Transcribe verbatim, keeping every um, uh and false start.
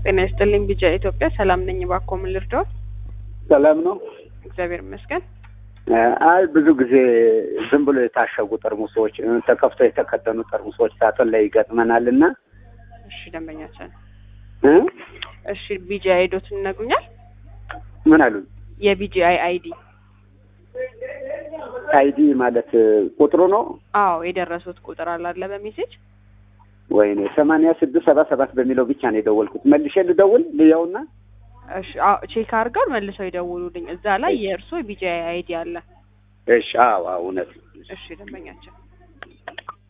ጤና ይስጥልኝ ቢጃ ኢትዮጵያ ሰላም ነኝ ባኮ ምን ልርዳው? ሰላም ነው እግዚአብሔር ይመስገን። አይ ብዙ ጊዜ ዝም ብሎ የታሸጉ ጠርሙሶች ተከፍተው የተከደኑ ጠርሙሶች ሳጥን ላይ ይገጥመናልና እሺ ደንበኛችን እ እሺ ቢጃ አይዶት ነግሩኛል? ምን አሉ? የቢጂአይ አይዲ አይዲ ማለት ቁጥሩ ነው? አዎ የደረሱት ቁጥር አለ አይደል በሜሴጅ? ወይኔ ሰማንያ ስድስት ሰባ ሰባት በሚለው ብቻ ነው የደወልኩት። መልሼ ልደውል ልያውና እሺ አዎ ቼክ አድርገው መልሰው ይደውሉልኝ። እዛ ላይ የእርሶ ቢጂአይ አይዲ አለ። እሺ አዎ እውነት። እሺ ደንበኛችን